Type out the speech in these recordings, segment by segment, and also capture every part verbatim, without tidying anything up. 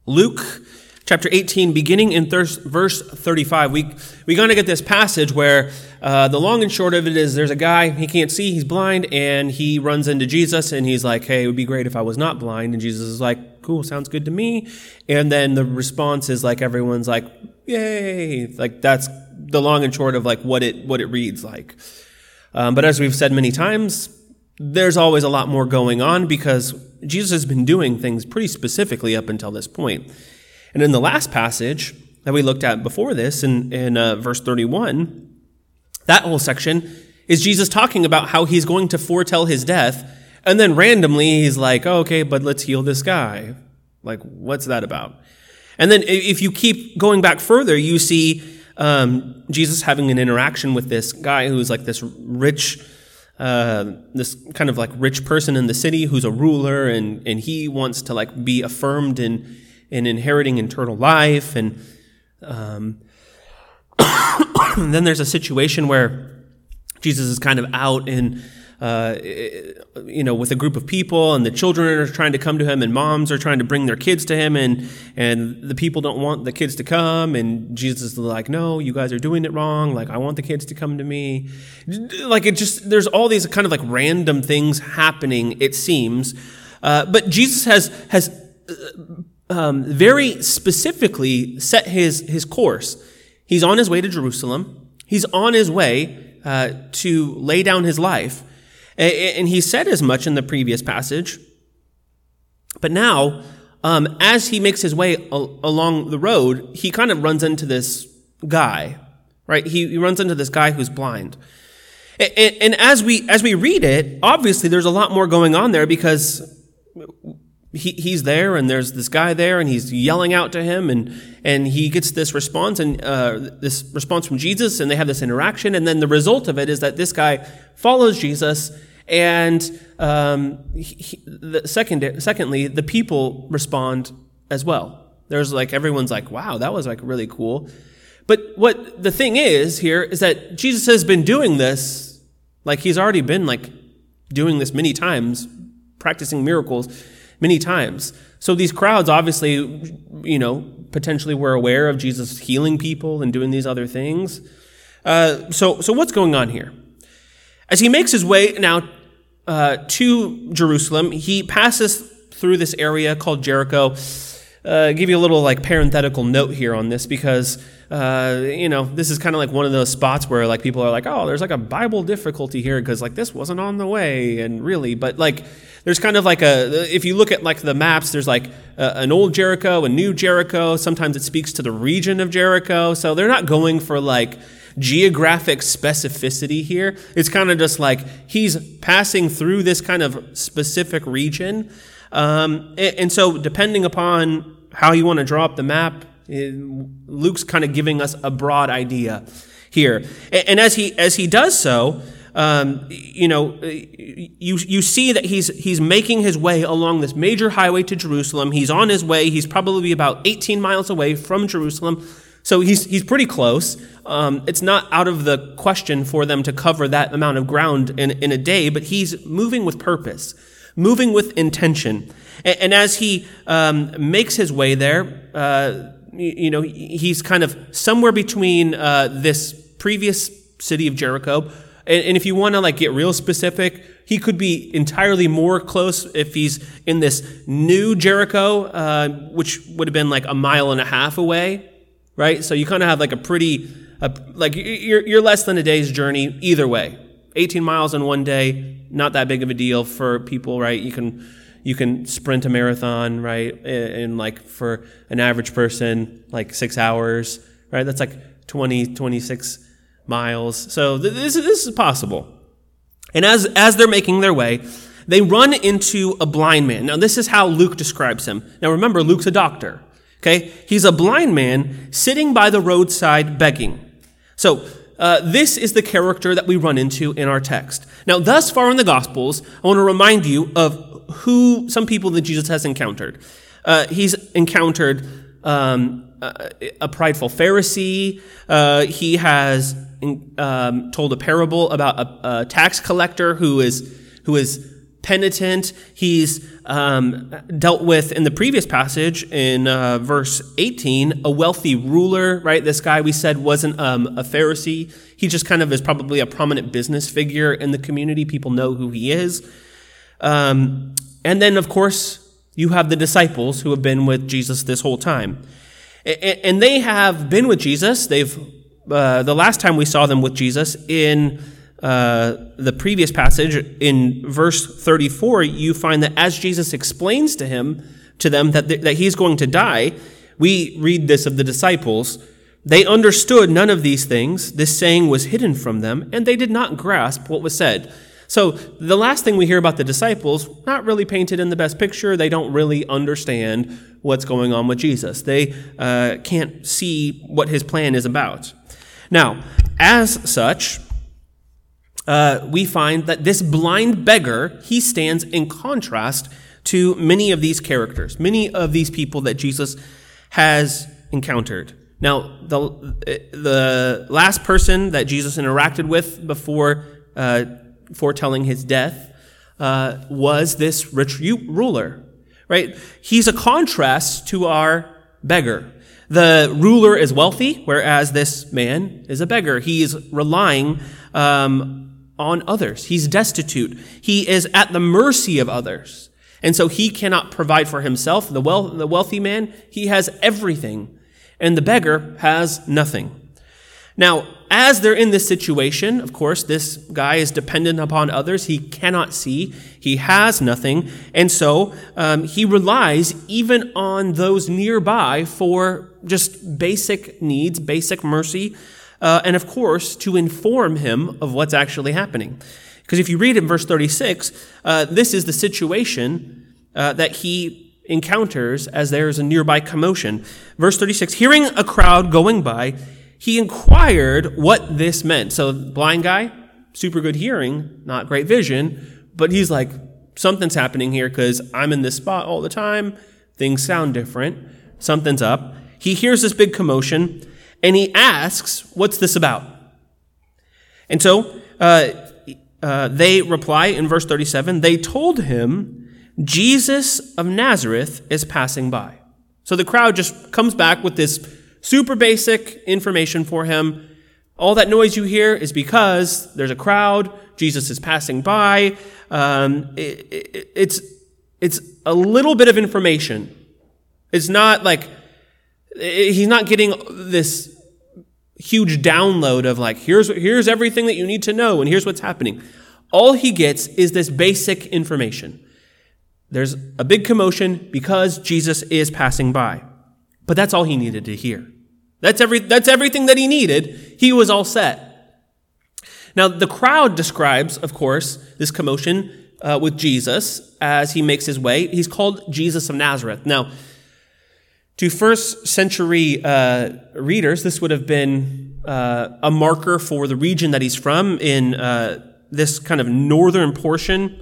Luke chapter eighteen, beginning in thir- verse thirty-five, we we gonna get this passage where uh, the long and short of it is there's a guy, he can't see, he's blind, and he runs into Jesus, and he's like, hey, it would be great if I was not blind. And Jesus is like, cool, sounds good to me. And then the response is like, everyone's like, yay. Like that's the long and short of like what it what it reads like. Um, but as we've said many times, there's always a lot more going on because Jesus has been doing things pretty specifically up until this point. And in the last passage that we looked at before this, in, in uh, verse thirty-one, that whole section is Jesus talking about how he's going to foretell his death, and then randomly he's like, oh, okay, but let's heal this guy. Like, what's that about? And then if you keep going back further, you see um, Jesus having an interaction with this guy who's like this rich, uh, this kind of like rich person in the city who's a ruler, and, and he wants to like be affirmed in in inheriting eternal life. And, um, and then there's a situation where Jesus is kind of out in, uh, you know, with a group of people, and the children are trying to come to him, and moms are trying to bring their kids to him, and and the people don't want the kids to come, and Jesus is like, no, you guys are doing it wrong. Like, I want the kids to come to me. Like, it just, there's all these kind of like random things happening, it seems. Uh, but Jesus has, has, uh, Um, very specifically set his, his course. He's on his way to Jerusalem. He's on his way uh, to lay down his life. And, and he said as much in the previous passage. But now, um, as he makes his way al- along the road, he kind of runs into this guy, right? He, he runs into this guy who's blind. And, and, and as we as we read it, obviously there's a lot more going on there because He, he's there, and there's this guy there, and he's yelling out to him, and and he gets this response, and uh, this response from Jesus, and they have this interaction, and then the result of it is that this guy follows Jesus, and um, he, the second, secondly, the people respond as well. There's like everyone's like, wow, that was like really cool. But what the thing is here is that Jesus has been doing this, like he's already been like doing this many times, practicing miracles many times. So these crowds obviously, you know, potentially were aware of Jesus healing people and doing these other things. Uh, so, so what's going on here? As he makes his way now uh, to Jerusalem, he passes through this area called Jericho. Uh, give you a little like parenthetical note here on this because uh, you know, this is kind of like one of those spots where like people are like, oh, there's like a Bible difficulty here because like this wasn't on the way, and really, but like there's kind of like a, if you look at like the maps, there's like a, an old Jericho, a new Jericho. Sometimes it speaks to the region of Jericho, so they're not going for like geographic specificity here. It's kind of just like he's passing through this kind of specific region, um, and, and so depending upon how you want to draw up the map, Luke's kind of giving us a broad idea here. And as he as he does so, um, you know, you you see that he's he's making his way along this major highway to Jerusalem. He's on his way. He's probably about eighteen miles away from Jerusalem. So he's he's pretty close. Um, it's not out of the question for them to cover that amount of ground in, in a day, but he's moving with purpose, moving with intention. And, and as he um, makes his way there, uh, you know, he's kind of somewhere between uh, this previous city of Jericho, and, and if you want to like get real specific, he could be entirely more close if he's in this new Jericho, uh, which would have been like a mile and a half away, right? So you kind of have like a pretty, uh, like you're you're less than a day's journey either way. eighteen miles in one day, not that big of a deal for people, right? You can. You can sprint a marathon, right? And like for an average person, like six hours, right? That's like twenty, twenty-six miles. So this is, this is possible. And as, as they're making their way, they run into a blind man. Now, this is how Luke describes him. Now, remember, Luke's a doctor, okay? He's a blind man sitting by the roadside begging. So Uh, this is the character that we run into in our text. Now, thus far in the Gospels, I want to remind you of who some people that Jesus has encountered. Uh, he's encountered um, a, a prideful Pharisee. Uh, he has um, told a parable about a, a tax collector who is who is penitent. He's um, dealt with, in the previous passage, in uh, verse eighteen, a wealthy ruler, right? This guy we said wasn't um, a Pharisee. He just kind of is probably a prominent business figure in the community. People know who he is. Um, and then, of course, you have the disciples who have been with Jesus this whole time. And they have been with Jesus. They've uh, the last time we saw them with Jesus in uh, the previous passage, in verse thirty-four, you find that as Jesus explains to him, to them that, th- that he's going to die, we read this of the disciples. They understood none of these things. This saying was hidden from them, and they did not grasp what was said. So the last thing we hear about the disciples, not really painted in the best picture. They don't really understand what's going on with Jesus. They uh, can't see what his plan is about. Now, as such, uh, we find that this blind beggar, he stands in contrast to many of these characters, many of these people that Jesus has encountered. Now, the, the last person that Jesus interacted with before uh foretelling his death, uh, was this rich ruler, right? He's a contrast to our beggar. The ruler is wealthy, whereas this man is a beggar. He is relying um, on others. He's destitute. He is at the mercy of others. And so he cannot provide for himself. The, well, the wealthy man, he has everything, and the beggar has nothing. Now, as they're in this situation, of course, this guy is dependent upon others. He cannot see. He has nothing. And so um, he relies even on those nearby for just basic needs, basic mercy, uh, and of course, to inform him of what's actually happening. Because if you read in verse thirty-six, uh, this is the situation uh, that he encounters as there is a nearby commotion. Verse thirty-six, hearing a crowd going by, he inquired what this meant. So blind guy, super good hearing, not great vision, but he's like, something's happening here because I'm in this spot all the time. Things sound different. Something's up. He hears this big commotion, and he asks, what's this about? And so uh, uh, they reply in verse thirty-seven, they told him, Jesus of Nazareth is passing by. So the crowd just comes back with this super basic information for him. All that noise you hear is because there's a crowd. Jesus is passing by. Um, it, it, it's it's a little bit of information. It's not like it, he's not getting this huge download of like here's here's everything that you need to know and here's what's happening. All he gets is this basic information. There's a big commotion because Jesus is passing by. But that's all he needed to hear. That's every, that's everything that he needed. He was all set. Now, the crowd describes, of course, this commotion uh, with Jesus as he makes his way. He's called Jesus of Nazareth. Now, to first century uh, readers, this would have been uh, a marker for the region that he's from in uh, this kind of northern portion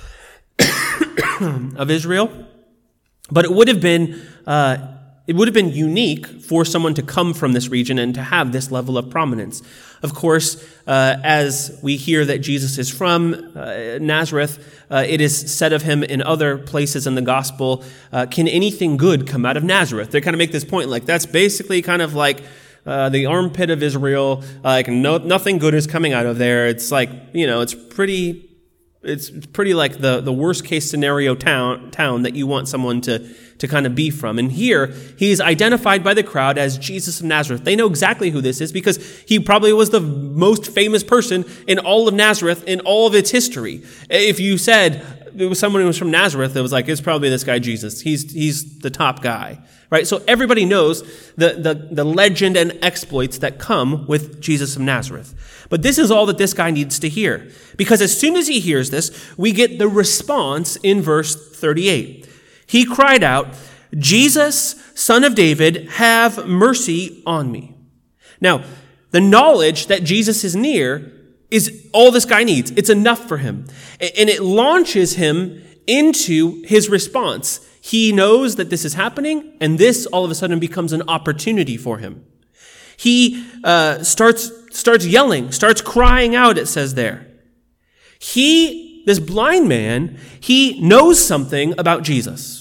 of Israel. But it would have been uh, It would have been unique for someone to come from this region and to have this level of prominence. Of course, uh, as we hear that Jesus is from uh, Nazareth, uh, it is said of him in other places in the gospel, uh, can anything good come out of Nazareth? They kind of make this point, like that's basically kind of like uh, the armpit of Israel, uh, like no, nothing good is coming out of there. It's like, you know, it's pretty... It's pretty like the, the worst case scenario town town that you want someone to, to kind of be from. And here, he's identified by the crowd as Jesus of Nazareth. They know exactly who this is because he probably was the most famous person in all of Nazareth in all of its history. If you said it was someone who was from Nazareth, it was like, it's probably this guy Jesus. He's he's the top guy, right? So everybody knows the, the, the legend and exploits that come with Jesus of Nazareth. But this is all that this guy needs to hear. Because as soon as he hears this, we get the response in verse thirty-eight. He cried out, Jesus, Son of David, have mercy on me. Now, the knowledge that Jesus is near is all this guy needs. It's enough for him. And it launches him into his response. He knows that this is happening, and this all of a sudden becomes an opportunity for him. He uh, starts starts yelling, starts crying out, it says there. He, this blind man, he knows something about Jesus.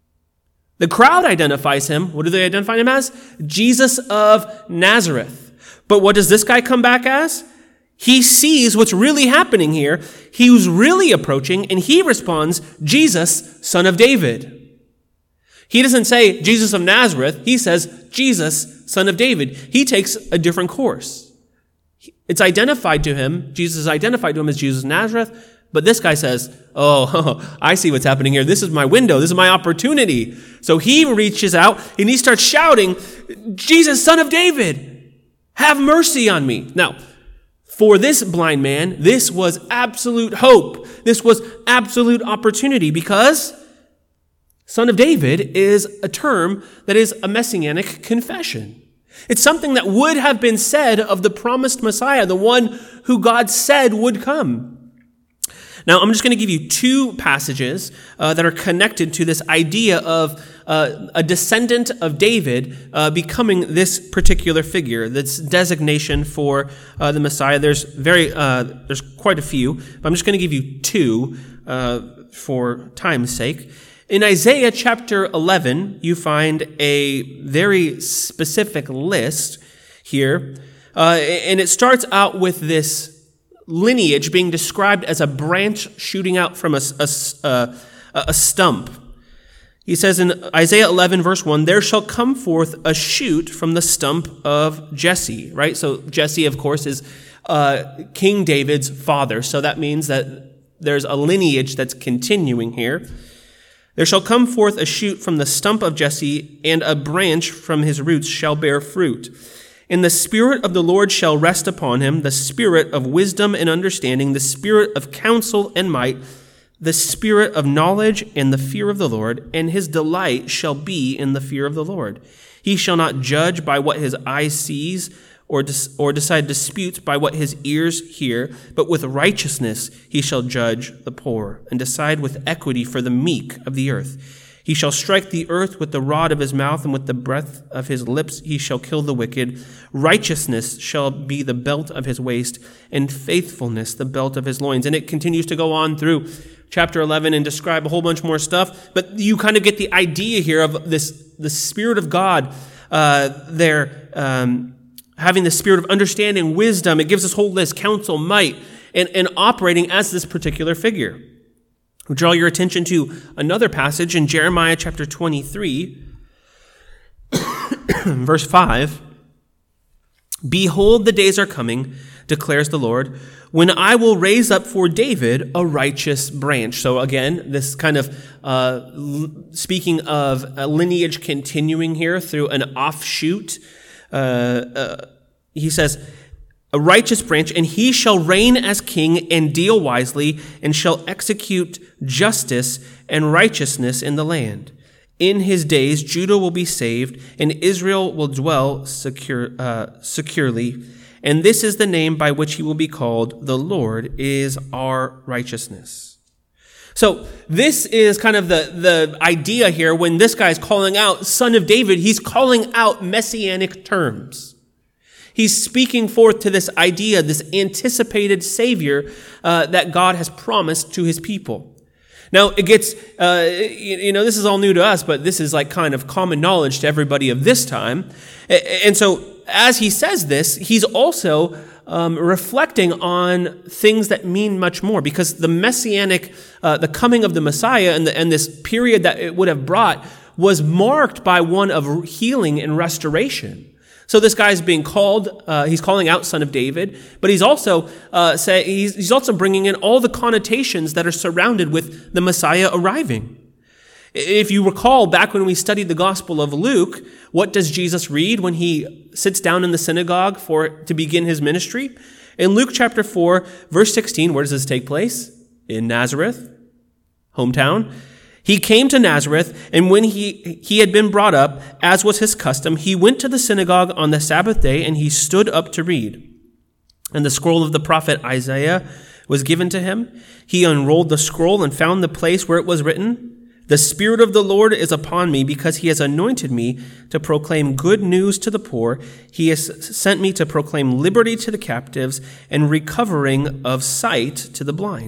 The crowd identifies him. What do they identify him as? Jesus of Nazareth. But what does this guy come back as? He sees what's really happening here. He's really approaching, and he responds, Jesus, son of David. He doesn't say Jesus of Nazareth. He says Jesus, son of David. He takes a different course. It's identified to him. Jesus is identified to him as Jesus of Nazareth. But this guy says, oh, I see what's happening here. This is my window. This is my opportunity. So he reaches out and he starts shouting, Jesus, son of David, have mercy on me. Now, for this blind man, this was absolute hope. This was absolute opportunity because son of David is a term that is a messianic confession. It's something that would have been said of the promised Messiah, the one who God said would come. Now, I'm just going to give you two passages uh, that are connected to this idea of uh, a descendant of David uh, becoming this particular figure, this designation for uh, the Messiah. There's very, uh, there's quite a few, but I'm just going to give you two uh, for time's sake. In Isaiah chapter eleven, you find a very specific list here, uh, and it starts out with this lineage being described as a branch shooting out from a, a, a stump. He says in Isaiah eleven, verse one, there shall come forth a shoot from the stump of Jesse, right? So Jesse, of course, is uh, King David's father. So that means that there's a lineage that's continuing here. There shall come forth a shoot from the stump of Jesse, and a branch from his roots shall bear fruit. And the Spirit of the Lord shall rest upon him, the Spirit of wisdom and understanding, the Spirit of counsel and might, the Spirit of knowledge and the fear of the Lord, and his delight shall be in the fear of the Lord. He shall not judge by what his eye sees, or, dis- or decide disputes by what his ears hear, but with righteousness he shall judge the poor, and decide with equity for the meek of the earth. He shall strike the earth with the rod of his mouth, and with the breath of his lips he shall kill the wicked. Righteousness shall be the belt of his waist, and faithfulness the belt of his loins. And it continues to go on through chapter eleven and describe a whole bunch more stuff. But you kind of get the idea here of this, the Spirit of God uh, there, um, having the spirit of understanding, wisdom. It gives this whole list, counsel, might, and, and operating as this particular figure. We'll draw your attention to another passage in Jeremiah chapter twenty-three, verse five. Behold, the days are coming, declares the Lord, when I will raise up for David a righteous branch. So again, this kind of uh, speaking of a lineage continuing here through an offshoot. Uh, uh, he says, a righteous branch, and he shall reign as king and deal wisely, and shall execute justice and righteousness in the land. In his days, Judah will be saved, and Israel will dwell secure, uh, securely. And this is the name by which he will be called. The Lord is our righteousness. So this is kind of the, the idea here. When this guy is calling out Son of David, he's calling out messianic terms. He's speaking forth to this idea, this anticipated Savior uh, that God has promised to his people. Now, it gets, uh, you, you know, this is all new to us, but this is like kind of common knowledge to everybody of this time. And so as he says this, he's also um, reflecting on things that mean much more, because the messianic, uh, the coming of the Messiah and, the, and this period that it would have brought was marked by one of healing and restoration. So this guy's being called, uh, he's calling out Son of David, but he's also uh, say, he's, he's also bringing in all the connotations that are surrounded with the Messiah arriving. If you recall, back when we studied the Gospel of Luke, what does Jesus read when he sits down in the synagogue for to begin his ministry? In Luke chapter four, verse sixteen, where does this take place? In Nazareth, hometown. He came to Nazareth, and when he, he had been brought up, as was his custom, he went to the synagogue on the Sabbath day, and he stood up to read. And the scroll of the prophet Isaiah was given to him. He unrolled the scroll and found the place where it was written, "The Spirit of the Lord is upon me, because he has anointed me to proclaim good news to the poor. He has sent me to proclaim liberty to the captives and recovering of sight to the blind,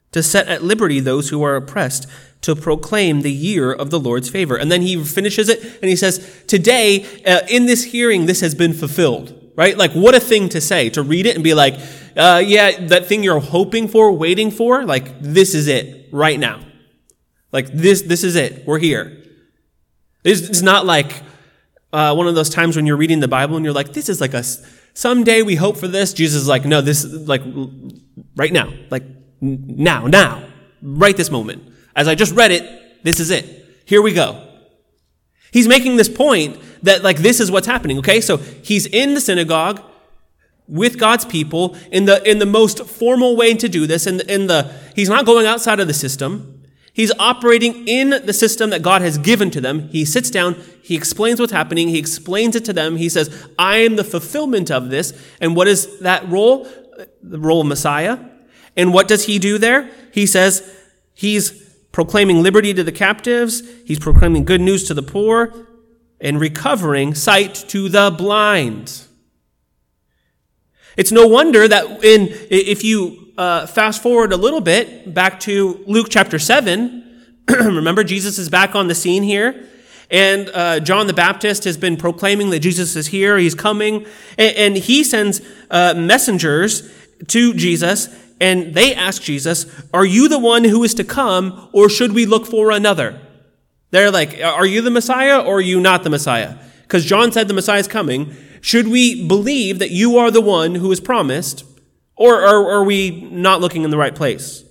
to set at liberty those who are oppressed, to proclaim the year of the Lord's favor. And then he finishes it and he says, today, uh, in this hearing, this has been fulfilled. Right? Like, what a thing to say, to read it and be like, uh, yeah, that thing you're hoping for, waiting for, like, this is it right now. Like, this this is it. We're here. It's, it's not like uh, one of those times when you're reading the Bible and you're like, this is like a, someday we hope for this. Jesus is like, no, this is like right now. Like, now, now, right this moment. As I just read it, this is it. Here we go. He's making this point that, like, this is what's happening, okay? So he's in the synagogue with God's people in the in the most formal way to do this. And in, in the he's not going outside of the system. He's operating in the system that God has given to them. He sits down. He explains what's happening. He explains it to them. He says, I am the fulfillment of this. And what is that role? The role of Messiah. And what does he do there? He says he's proclaiming liberty to the captives. He's proclaiming good news to the poor and recovering sight to the blind. It's no wonder that in if you uh, fast forward a little bit back to Luke chapter seven, remember Jesus is back on the scene here, and uh, John the Baptist has been proclaiming that Jesus is here, he's coming, and, and he sends uh, messengers to Jesus. And they ask Jesus, are you the one who is to come, or should we look for another? They're like, are you the Messiah, or are you not the Messiah? Because John said the Messiah is coming. Should we believe that you are the one who is promised, or, or, or are we not looking in the right place?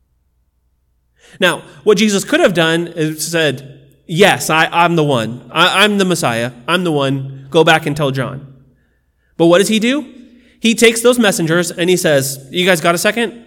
Now, what Jesus could have done is said, yes, I, I'm the one. I, I'm the Messiah. I'm the one. Go back and tell John. But what does he do? He takes those messengers and he says, you guys got a second?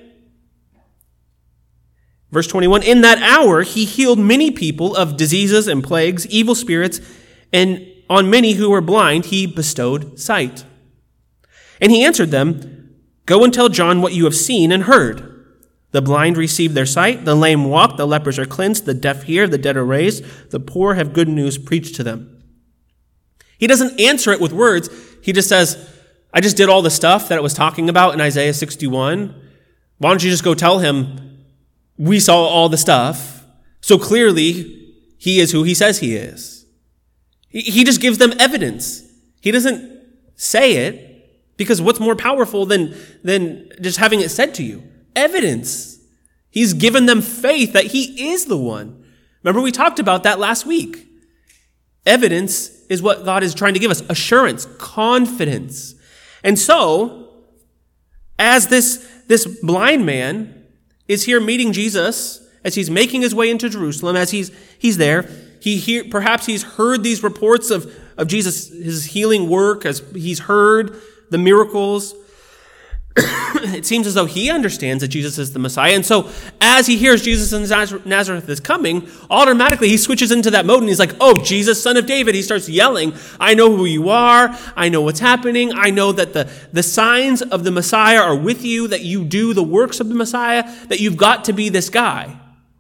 Verse twenty-one, in that hour he healed many people of diseases and plagues, evil spirits, and on many who were blind he bestowed sight. And he answered them, go and tell John what you have seen and heard. The blind receive their sight, the lame walk, the lepers are cleansed, the deaf hear, the dead are raised, the poor have good news preached to them. He doesn't answer it with words. He just says, I just did all the stuff that it was talking about in Isaiah sixty-one. Why don't you just go tell him, we saw all the stuff, so clearly he is who he says he is. He just gives them evidence. He doesn't say it, because what's more powerful than, than just having it said to you? Evidence. He's given them faith that he is the one. Remember, we talked about that last week. Evidence is what God is trying to give us. Assurance, confidence. And so, as this, this blind man is here meeting Jesus, as he's making his way into Jerusalem, as he's, he's there, he hear, perhaps he's heard these reports of, of Jesus, his healing work, as he's heard the miracles. It seems as though he understands that Jesus is the Messiah. And so as he hears Jesus in Nazareth is coming, automatically he switches into that mode and he's like, oh, Jesus, son of David. He starts yelling, I know who you are. I know what's happening. I know that the, the signs of the Messiah are with you, that you do the works of the Messiah, that you've got to be this guy.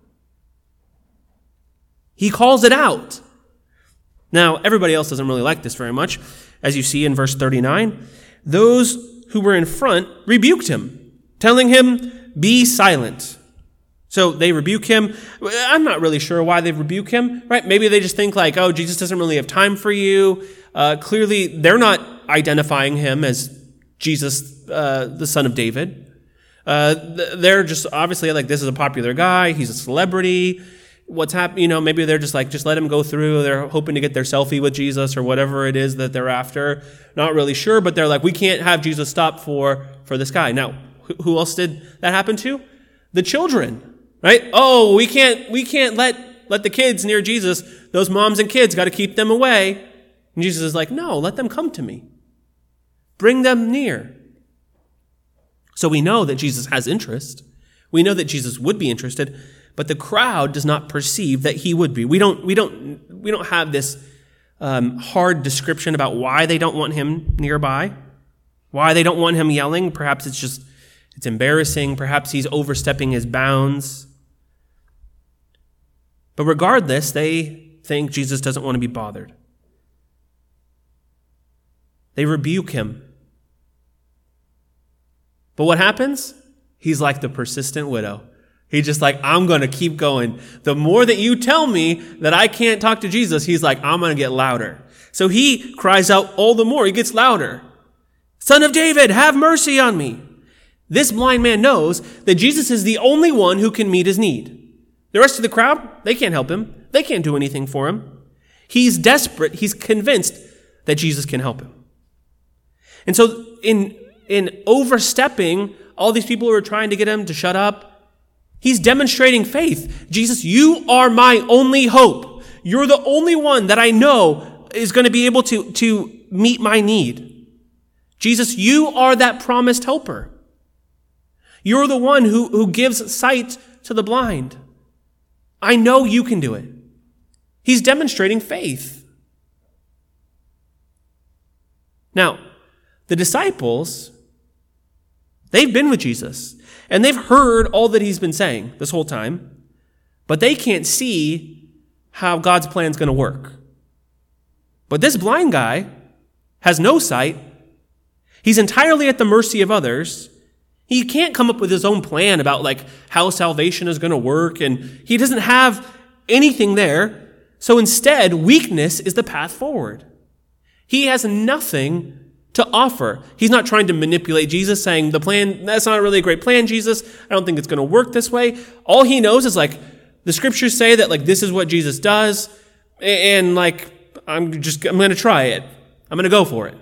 He calls it out. Now, everybody else doesn't really like this very much. As you see in verse thirty-nine, those who were in front rebuked him, telling him, be silent. So they rebuke him. I'm not really sure why they rebuke him, right? Maybe they just think like, oh, Jesus doesn't really have time for you. Uh, clearly, they're not identifying him as Jesus, uh, the son of David. Uh, they're just obviously like, this is a popular guy. He's a celebrity. What's happening? You know, maybe they're just like, just let him go through. They're hoping to get their selfie with Jesus or whatever it is that they're after. Not really sure, but they're like, we can't have Jesus stop for, for this guy. Now, who else did that happen to? The children, right? Oh, we can't, we can't let, let the kids near Jesus. Those moms and kids got to keep them away. And Jesus is like, no, let them come to me. Bring them near. So we know that Jesus has interest. We know that Jesus would be interested. But the crowd does not perceive that he would be. We don't, we don't, we don't have this um, hard description about why they don't want him nearby, why they don't want him yelling. Perhaps it's just, it's embarrassing. Perhaps he's overstepping his bounds. But regardless, they think Jesus doesn't want to be bothered. They rebuke him. But what happens? He's like the persistent widow. He's just like, I'm going to keep going. The more that you tell me that I can't talk to Jesus, he's like, I'm going to get louder. So he cries out all the more. He gets louder. Son of David, have mercy on me. This blind man knows that Jesus is the only one who can meet his need. The rest of the crowd, they can't help him. They can't do anything for him. He's desperate. He's convinced that Jesus can help him. And so in, in overstepping all these people who are trying to get him to shut up, he's demonstrating faith. Jesus, you are my only hope. You're the only one that I know is going to be able to, to meet my need. Jesus, you are that promised helper. You're the one who, who gives sight to the blind. I know you can do it. He's demonstrating faith. Now, the disciples, they've been with Jesus, and they've heard all that he's been saying this whole time, but they can't see how God's plan is going to work. But this blind guy has no sight. He's entirely at the mercy of others. He can't come up with his own plan about like how salvation is going to work, and he doesn't have anything there. So instead, weakness is the path forward. He has nothing to offer. He's not trying to manipulate Jesus, saying the plan, that's not really a great plan, Jesus. I don't think it's going to work this way. All he knows is like the scriptures say that like this is what Jesus does, and like I'm just I'm going to try it. I'm going to go for it.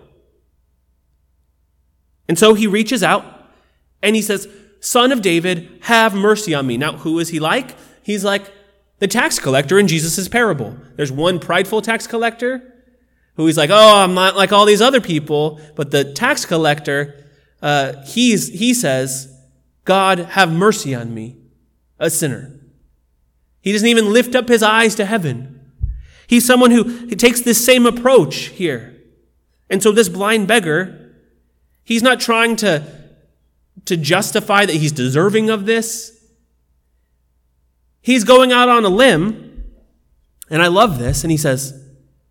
And so he reaches out and he says, Son of David, have mercy on me. Now, who is he like? He's like the tax collector in Jesus' parable. There's one prideful tax collector who he's like, oh, I'm not like all these other people. But the tax collector, uh, he's, he says, God, have mercy on me, a sinner. He doesn't even lift up his eyes to heaven. He's someone who, who takes this same approach here. And so this blind beggar, he's not trying to, to justify that he's deserving of this. He's going out on a limb, and I love this, and he says,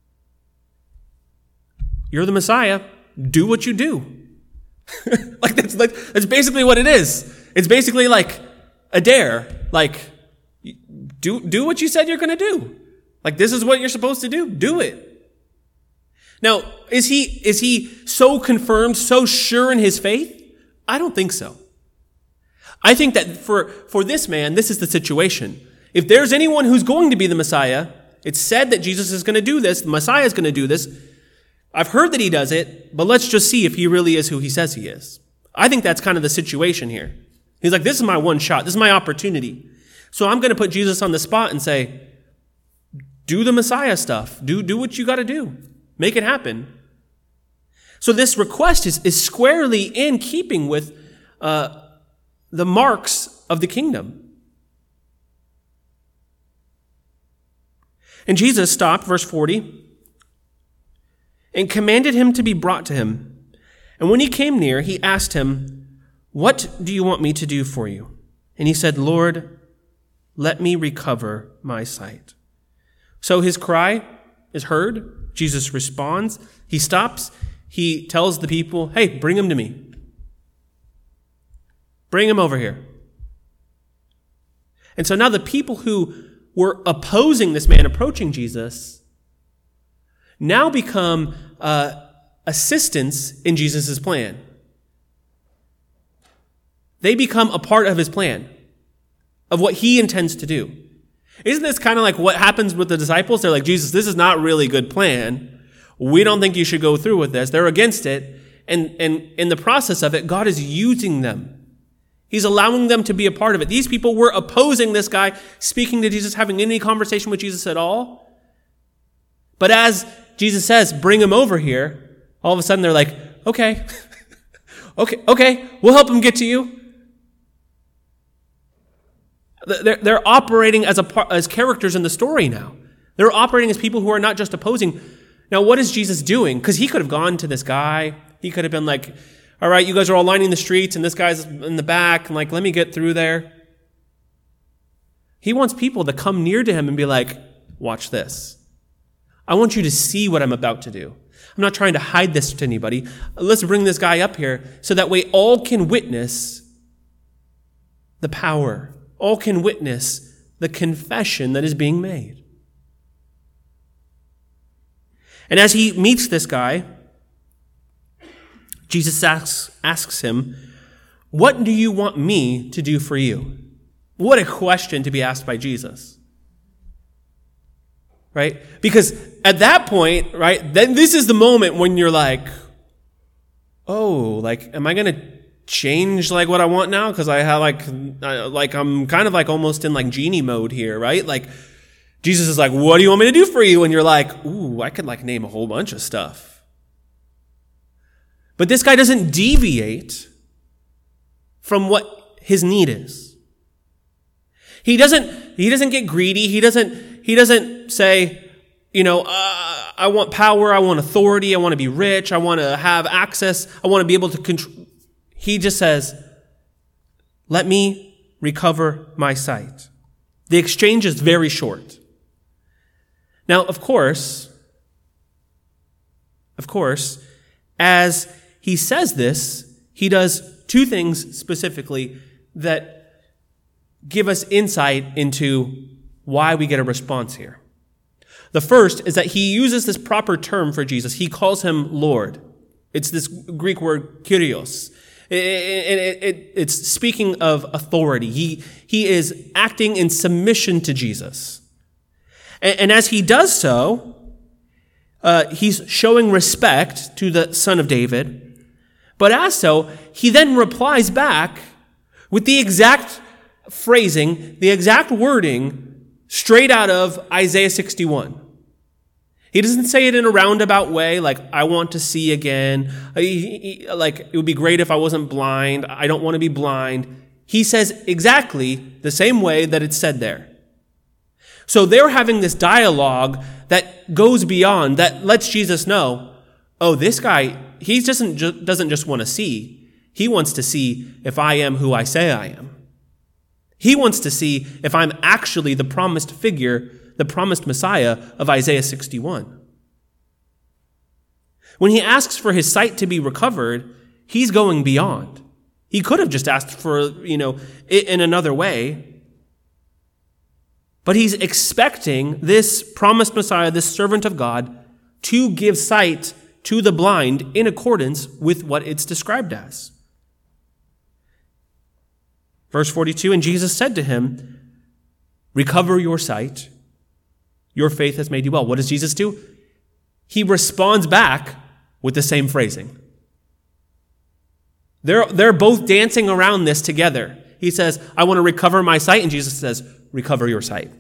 you're the Messiah. Do what you do. like that's like that's basically what it is. It's basically like a dare. Like do do what you said you're going to do. Like this is what you're supposed to do. Do it. Now, is he is he so confirmed, so sure in his faith? I don't think so. I think that for for this man, this is the situation. If there's anyone who's going to be the Messiah, it's said that Jesus is going to do this, the Messiah is going to do this. I've heard that he does it, but let's just see if he really is who he says he is. I think that's kind of the situation here. He's like, this is my one shot. This is my opportunity. So I'm going to put Jesus on the spot and say, do the Messiah stuff. Do, do what you got to do. Make it happen. So this request is, is squarely in keeping with uh, the marks of the kingdom. And Jesus stopped, verse forty, and commanded him to be brought to him. And when he came near, he asked him, what do you want me to do for you? And he said, Lord, let me recover my sight. So his cry is heard. Jesus responds. He stops. He tells the people, hey, bring him to me. Bring him over here. And so now the people who were opposing this man approaching Jesus now become uh, assistants in Jesus' plan. They become a part of his plan, of what he intends to do. Isn't this kind of like what happens with the disciples? They're like, Jesus, this is not really a good plan. We don't think you should go through with this. They're against it. And, and in the process of it, God is using them. He's allowing them to be a part of it. These people were opposing this guy speaking to Jesus, having any conversation with Jesus at all. But as Jesus says, bring him over here, all of a sudden they're like, okay, okay, okay, we'll help him get to you. They're, they're operating as, a, as characters in the story now. They're operating as people who are not just opposing. Now, what is Jesus doing? Because he could have gone to this guy. He could have been like, all right, you guys are all lining the streets, and this guy's in the back, and like, let me get through there. He wants people to come near to him and be like, watch this. I want you to see what I'm about to do. I'm not trying to hide this to anybody. Let's bring this guy up here so that way all can witness the power All can witness the confession that is being made. And as he meets this guy, Jesus asks, asks him, "What do you want me to do for you?" What a question to be asked by Jesus. Right? Because at that point, right, then this is the moment when you're like, oh, like, am I going to change like what I want now? Because I have like, like I'm kind of like almost in like genie mode here, right? Like Jesus is like, "What do you want me to do for you?" And you're like, ooh, I could like name a whole bunch of stuff. But this guy doesn't deviate from what his need is. He doesn't, he doesn't get greedy. He doesn't, he doesn't say, you know, uh, I want power. I want authority. I want to be rich. I want to have access. I want to be able to control. He just says, "Let me recover my sight." The exchange is very short. Now, of course, of course, as he says this, he does two things specifically that give us insight into why we get a response here. The first is that he uses this proper term for Jesus. He calls him Lord. It's this Greek word kyrios. It, it, it, it's speaking of authority. He, he is acting in submission to Jesus. And, and as he does so, uh, he's showing respect to the Son of David. But as so, he then replies back with the exact phrasing, the exact wording straight out of Isaiah sixty-one. He doesn't say it in a roundabout way, like, "I want to see again." Like, "It would be great if I wasn't blind. I don't want to be blind." He says exactly the same way that it's said there. So they're having this dialogue that goes beyond, that lets Jesus know, oh, this guy, he doesn't, ju- doesn't just want to see. He wants to see if I am who I say I am. He wants to see if I'm actually the promised figure, the promised Messiah of Isaiah sixty-one. When he asks for his sight to be recovered, he's going beyond. He could have just asked for, you know, it in another way. But he's expecting this promised Messiah, this servant of God, to give sight to the blind in accordance with what it's described as. Verse forty-two, "And Jesus said to him, 'Recover your sight. Your faith has made you well.'" What does Jesus do? He responds back with the same phrasing. They're, they're both dancing around this together. He says, "I want to recover my sight." And Jesus says, "Recover your sight."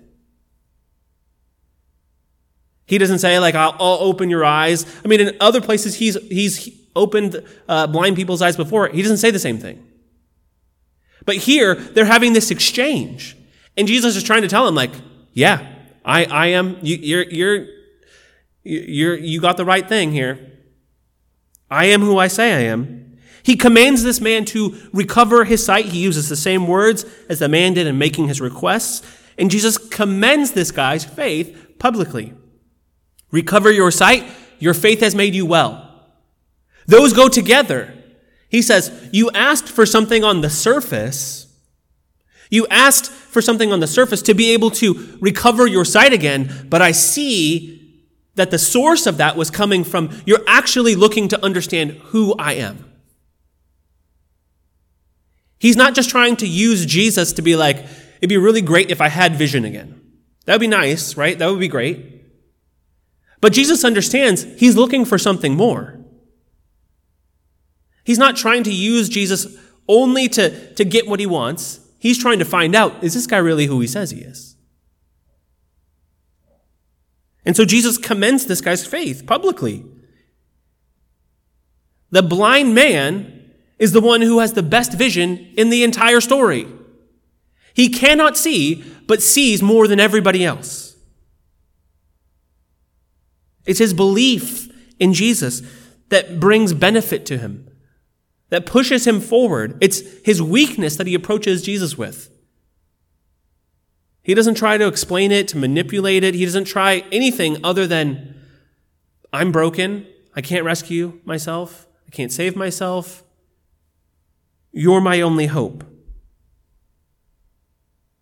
He doesn't say, like, I'll, I'll open your eyes. I mean, in other places, he's, he's opened uh, blind people's eyes before. He doesn't say the same thing. But here, they're having this exchange. And Jesus is trying to tell him, like, yeah, I, I am, you, you're, you're, you're, you got the right thing here. I am who I say I am. He commands this man to recover his sight. He uses the same words as the man did in making his requests. And Jesus commends this guy's faith publicly. Recover your sight. Your faith has made you well. Those go together. He says, you asked for something on the surface. You asked for something on the surface to be able to recover your sight again, but I see that the source of that was coming from you're actually looking to understand who I am. He's not just trying to use Jesus to be like, it'd be really great if I had vision again. That would be nice, right? That would be great. But Jesus understands he's looking for something more. He's not trying to use Jesus only to, to get what he wants. He's trying to find out, is this guy really who he says he is? And so Jesus commends this guy's faith publicly. The blind man is the one who has the best vision in the entire story. He cannot see, but sees more than everybody else. It's his belief in Jesus that brings benefit to him, that pushes him forward. It's his weakness that he approaches Jesus with. He doesn't try to explain it, to manipulate it. He doesn't try anything other than, I'm broken. I can't rescue myself. I can't save myself. You're my only hope.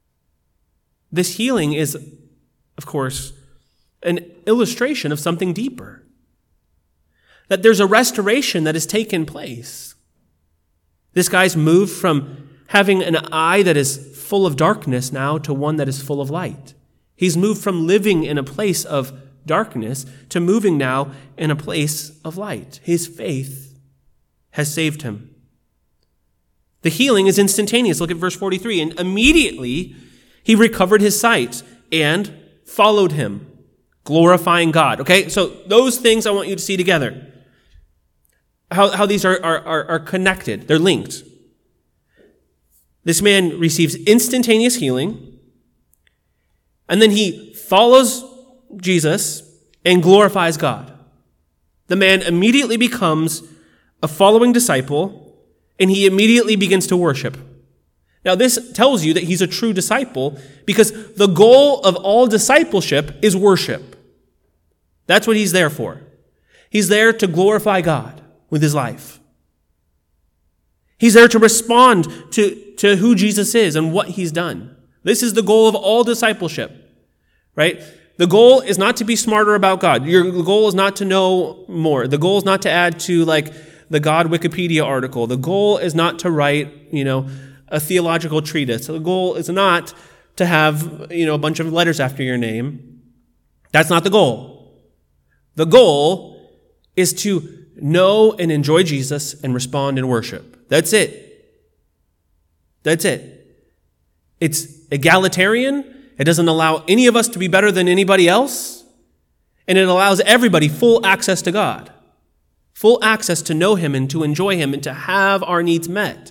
This healing is, of course, an illustration of something deeper. That there's a restoration that has taken place. This guy's moved from having an eye that is full of darkness now to one that is full of light. He's moved from living in a place of darkness to moving now in a place of light. His faith has saved him. The healing is instantaneous. Look at verse forty-three. And immediately he recovered his sight and followed him, glorifying God. Okay, so those things I want you to see together. How, how these are, are, are connected. They're linked. This man receives instantaneous healing, and then he follows Jesus and glorifies God. The man immediately becomes a following disciple, and he immediately begins to worship. Now, this tells you that he's a true disciple because the goal of all discipleship is worship. That's what he's there for. He's there to glorify God with his life. He's there to respond to, to who Jesus is and what he's done. This is the goal of all discipleship, right? The goal is not to be smarter about God. Your goal is not to know more. The goal is not to add to like the God Wikipedia article. The goal is not to write, you know, a theological treatise. The goal is not to have, you know, a bunch of letters after your name. That's not the goal. The goal is to know and enjoy Jesus and respond in worship. That's it. That's it. It's egalitarian. It doesn't allow any of us to be better than anybody else. And it allows everybody full access to God. Full access to know him and to enjoy him and to have our needs met.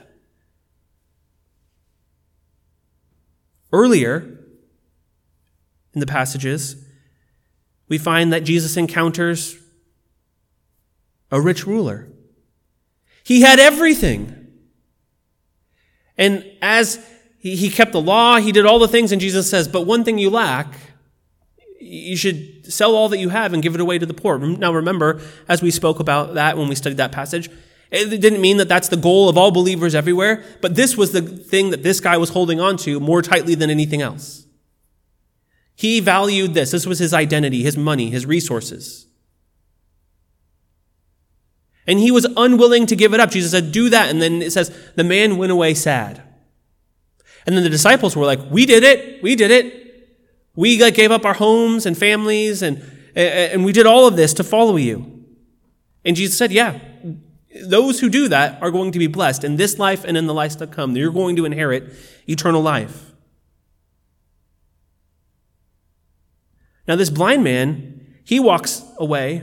Earlier in the passages, we find that Jesus encounters a rich ruler. He had everything. And as he, he kept the law, he did all the things, and Jesus says, but one thing you lack, you should sell all that you have and give it away to the poor. Now remember, as we spoke about that when we studied that passage, it didn't mean that that's the goal of all believers everywhere, but this was the thing that this guy was holding on to more tightly than anything else. He valued this. This was his identity, his money, his resources. And he was unwilling to give it up. Jesus said, do that. And then it says, the man went away sad. And then the disciples were like, we did it. We did it. We gave up our homes and families and, and we did all of this to follow you. And Jesus said, yeah, those who do that are going to be blessed in this life and in the life to come. You're going to inherit eternal life. Now this blind man, he walks away.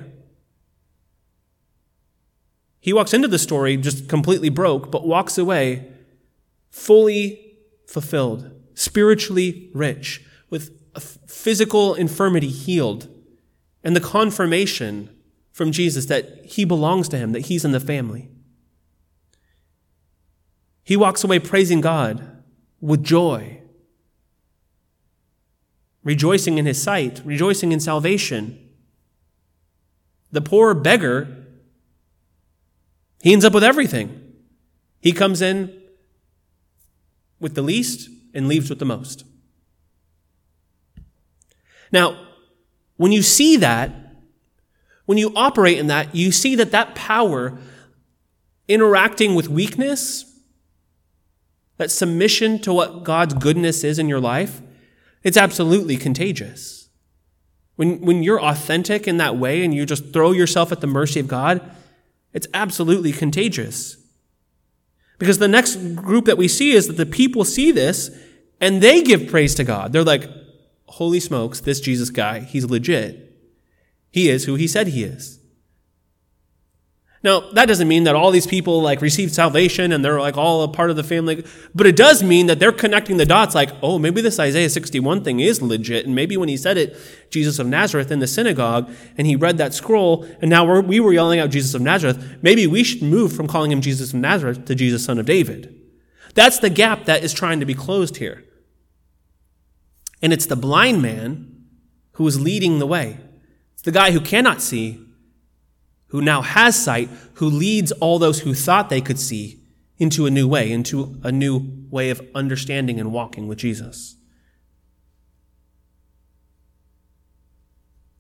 He walks into the story just completely broke, but walks away fully fulfilled, spiritually rich, with a physical infirmity healed, and the confirmation from Jesus that he belongs to him, that he's in the family. He walks away praising God with joy, rejoicing in his sight, rejoicing in salvation. The poor beggar, he ends up with everything. He comes in with the least and leaves with the most. Now, when you see that, when you operate in that, you see that that power interacting with weakness, that submission to what God's goodness is in your life, it's absolutely contagious. When, when you're authentic in that way and you just throw yourself at the mercy of God, it's absolutely contagious. Because the next group that we see is that the people see this and they give praise to God. They're like, holy smokes, this Jesus guy, he's legit. He is who he said he is. Now, that doesn't mean that all these people like received salvation and they're like all a part of the family, but it does mean that they're connecting the dots like, oh, maybe this Isaiah sixty-one thing is legit. And maybe when he said it, Jesus of Nazareth in the synagogue, and he read that scroll, and now we're, we were yelling out Jesus of Nazareth, maybe we should move from calling him Jesus of Nazareth to Jesus, son of David. That's the gap that is trying to be closed here. And it's the blind man who is leading the way. It's the guy who cannot see, who now has sight, who leads all those who thought they could see into a new way, into a new way of understanding and walking with Jesus.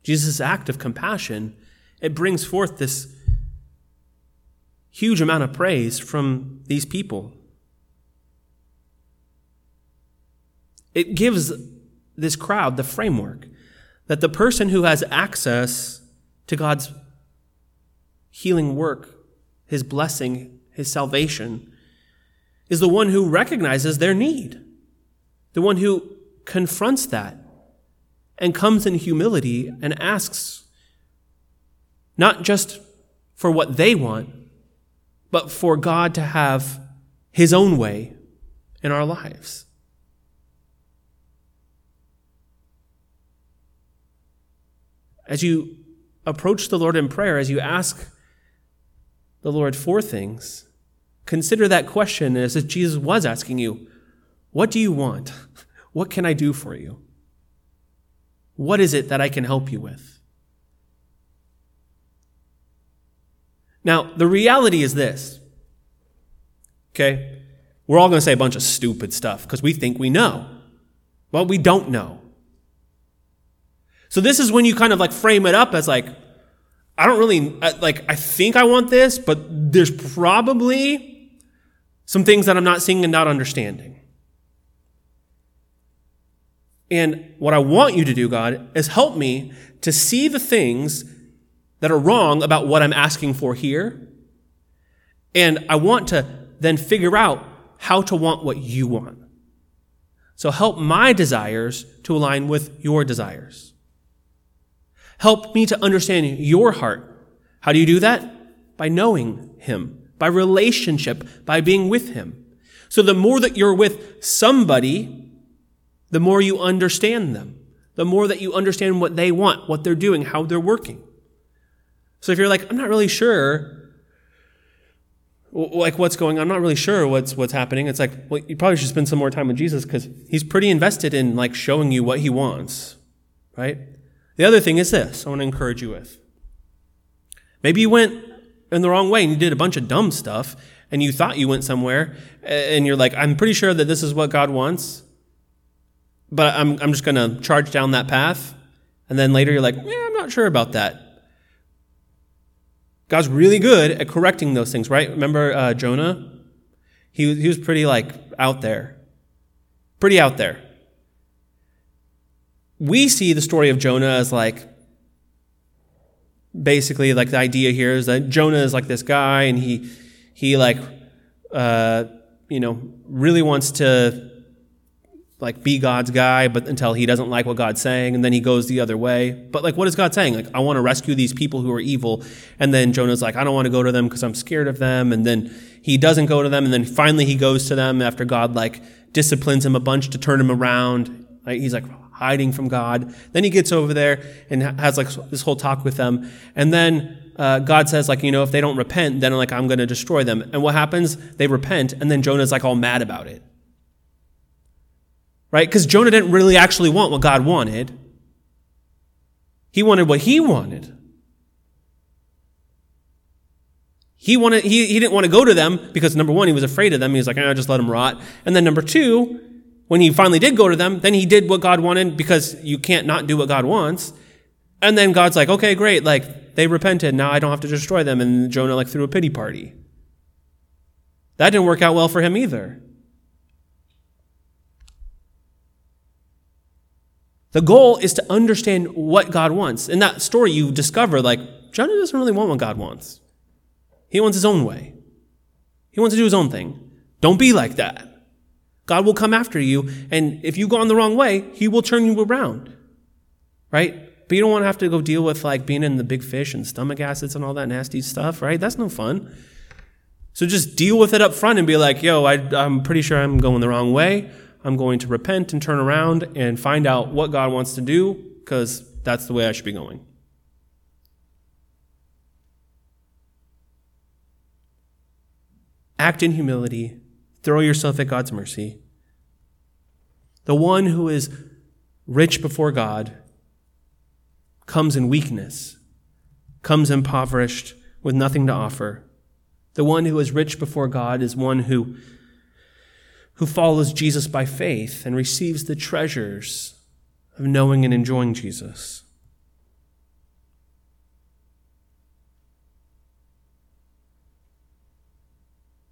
Jesus' act of compassion, it brings forth this huge amount of praise from these people. It gives this crowd the framework that the person who has access to God's healing work, his blessing, his salvation, is the one who recognizes their need, the one who confronts that and comes in humility and asks not just for what they want, but for God to have his own way in our lives. As you approach the Lord in prayer, as you ask the Lord for things, consider that question as if Jesus was asking you, what do you want? What can I do for you? What is it that I can help you with? Now, the reality is this, okay? We're all going to say a bunch of stupid stuff because we think we know. Well, we don't know. So this is when you kind of like frame it up as like, I don't really, like, I think I want this, but there's probably some things that I'm not seeing and not understanding. And what I want you to do, God, is help me to see the things that are wrong about what I'm asking for here. And I want to then figure out how to want what you want. So help my desires to align with your desires. Help me to understand your heart. How do you do that? By knowing him, by relationship, by being with him. So the more that you're with somebody, the more you understand them, the more that you understand what they want, what they're doing, how they're working. So if you're like, I'm not really sure, like what's going on, I'm not really sure what's what's happening. It's like, well, you probably should spend some more time with Jesus because he's pretty invested in like showing you what he wants, right? The other thing is this, I want to encourage you with. Maybe you went in the wrong way and you did a bunch of dumb stuff and you thought you went somewhere and you're like, I'm pretty sure that this is what God wants, but I'm I'm just going to charge down that path. And then later you're like, yeah, I'm not sure about that. God's really good at correcting those things, right? Remember uh, Jonah? He, he was pretty like out there. Pretty out there. We see the story of Jonah as like, basically like the idea here is that Jonah is like this guy and he, he like, uh, you know, really wants to like be God's guy, but until he doesn't like what God's saying, and then he goes the other way. But like, what is God saying? Like, I want to rescue these people who are evil. And then Jonah's like, I don't want to go to them because I'm scared of them. And then he doesn't go to them. And then finally he goes to them after God like disciplines him a bunch to turn him around. Like, he's like hiding from God. Then he gets over there and has like this whole talk with them. And then uh, God says like, you know, if they don't repent, then like I'm going to destroy them. And what happens? They repent. And then Jonah's like all mad about it. Right? Because Jonah didn't really actually want what God wanted. He wanted what he wanted. He wanted. He, he didn't want to go to them because, number one, he was afraid of them. He was like, eh, just let them rot. And then number two, when he finally did go to them, then he did what God wanted because you can't not do what God wants. And then God's like, okay, great. Like, they repented. Now I don't have to destroy them. And Jonah like threw a pity party. That didn't work out well for him either. The goal is to understand what God wants. In that story, you discover, like, Jonah doesn't really want what God wants. He wants his own way. He wants to do his own thing. Don't be like that. God will come after you, and if you go on the wrong way, he will turn you around. Right? But you don't want to have to go deal with, like, being in the big fish and stomach acids and all that nasty stuff, right? That's no fun. So just deal with it up front and be like, yo, I, I'm pretty sure I'm going the wrong way. I'm going to repent and turn around and find out what God wants to do because that's the way I should be going. Act in humility. Throw yourself at God's mercy. The one who is rich before God comes in weakness, comes impoverished with nothing to offer. The one who is rich before God is one who who follows Jesus by faith and receives the treasures of knowing and enjoying Jesus.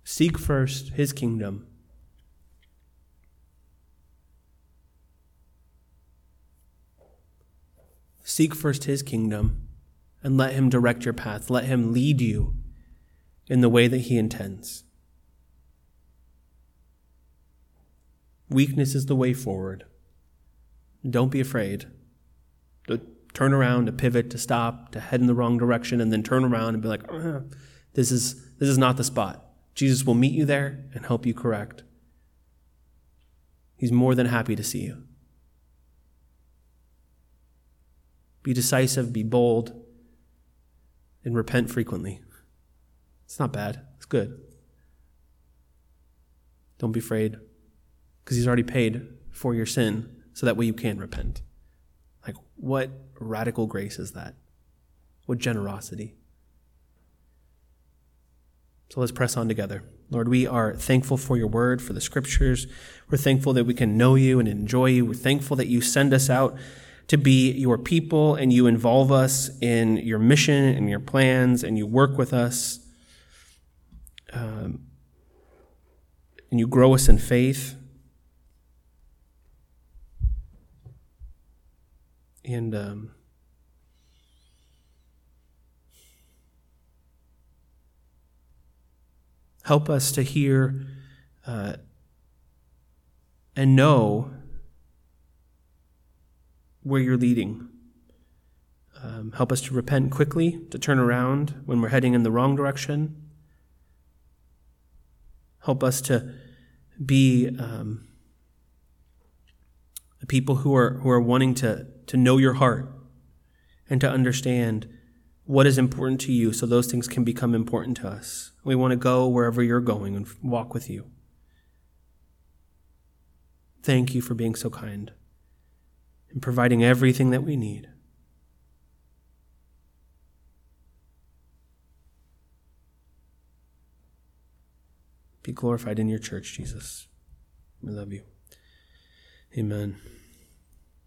Seek first his kingdom. Seek first his kingdom and let him direct your path. Let him lead you in the way that he intends. Weakness is the way forward. Don't be afraid to turn around, to pivot, to stop, to head in the wrong direction, and then turn around and be like, oh, this is this is not the spot. Jesus will meet you there and help you correct. He's more than happy to see you. Be decisive, be bold, and repent frequently. It's not bad. It's good. Don't be afraid, because he's already paid for your sin, so that way you can repent. Like, what radical grace is that? What generosity. So let's press on together. Lord, we are thankful for your word, for the scriptures. We're thankful that we can know you and enjoy you. We're thankful that you send us out to be your people and you involve us in your mission and your plans and you work with us. Um, and you grow us in faith. And um, help us to hear uh, and know where you're leading. Um, help us to repent quickly, to turn around when we're heading in the wrong direction. Help us to be um, the people who are who are wanting to, to know your heart and to understand what is important to you so those things can become important to us. We want to go wherever you're going and walk with you. Thank you for being so kind and providing everything that we need. Be glorified in your church, Jesus. We love you. Amen.